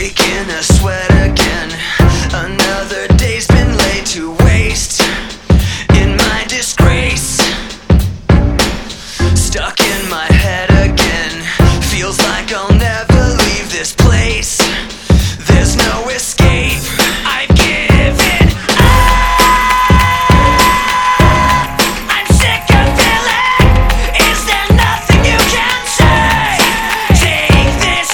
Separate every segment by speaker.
Speaker 1: breaking a sweat again. Another day's been laid to waste in my disgrace. Stuck in my head again. Feels like I'll never leave this place. There's no escape. I've given up. I'm sick of feeling. Is there nothing you can say? Take this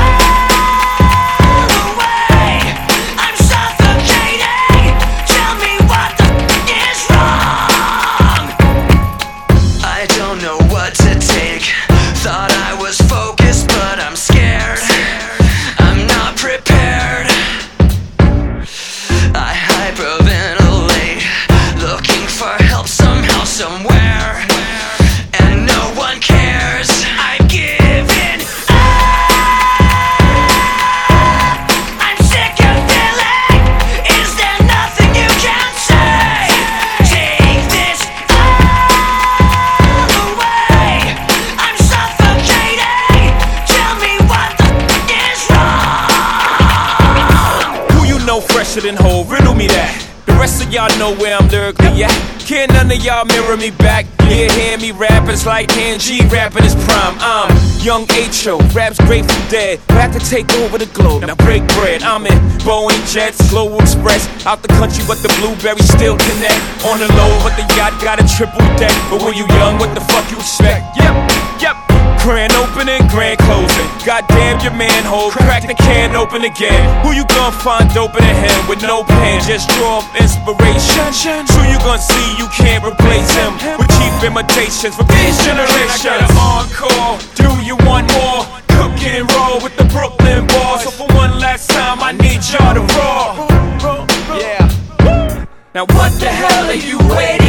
Speaker 1: all away. I'm suffocating. Tell me what the f is wrong. I don't know what to take. Thought I was focused, but I'm scared. I'm not prepared. I hyperventilate, looking for help somehow, somewhere, and no one cares. I've given up. I'm sick of feeling. Is there nothing you can say? Take this all away. I'm suffocating. Tell me what the f is wrong.
Speaker 2: Who you know fresher than whole? Riddle me that. The rest of y'all know where I'm lyrically at. Can't none of y'all mirror me back. Yeah, hear me rap, it's like G rapping his prime. I'm young H.O., rap's Grateful Dead. Back to take over the globe, now break bread. I'm in Boeing Jets, Global Express. Out the country, but the blueberries still connect. On the low, but the yacht got a triple deck. But when you young, what the fuck you expect? Yep. Grand opening, grand closing. Goddamn your manhole, crack the can open again. Who you gonna find open in him with no pen? Just draw up inspiration. Who you gonna see you can't replace him with cheap imitations from these generations? I got an encore, do you want more? Cook and roll with the Brooklyn boys. So for one last time I need y'all to roar. Yeah. Now what the hell are you waiting